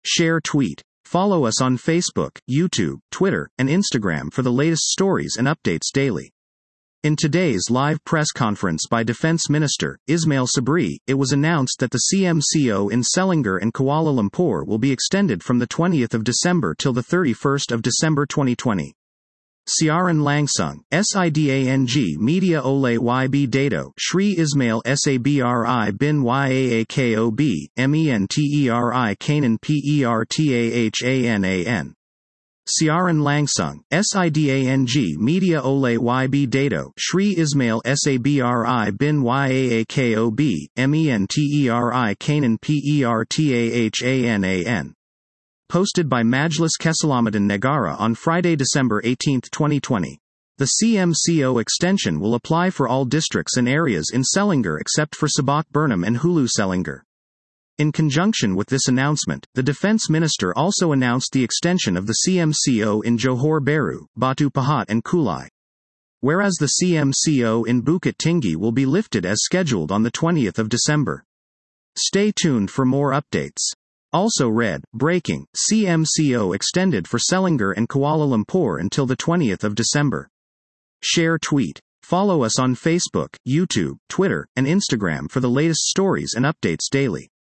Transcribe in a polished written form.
Share tweet. Follow us on Facebook, YouTube, Twitter, and Instagram for the latest stories and updates daily. In today's live press conference by Defense Minister Ismail Sabri, it was announced that the CMCO in Selangor and Kuala Lumpur will be extended from the 20th of December till the 31st of December 2020. Siaran Langsung, SIDANG Media Oleh YB Dato, Shri Ismail Sabri bin Yaakob, Menteri Kanan Pertahanan. Siaran Langsung, SIDANG Media Oleh YB Dato, Shri Ismail Sabri bin Yaakob, Menteri Kanan Pertahanan. Posted by Majlis Keselamatan Negara on Friday, December 18, 2020. The CMCO extension will apply for all districts and areas in Selangor except for Sabak Burnham and Hulu Selangor. In conjunction with this announcement, the Defense Minister also announced the extension of the CMCO in Johor Bahru, Batu Pahat and Kulai. Whereas the CMCO in Bukit Tinggi will be lifted as scheduled on the 20th of December. Stay tuned for more updates. Also read, breaking, CMCO extended for Selangor and Kuala Lumpur until the 20th of December. Share tweet. Follow us on Facebook, YouTube, Twitter, and Instagram for the latest stories and updates daily.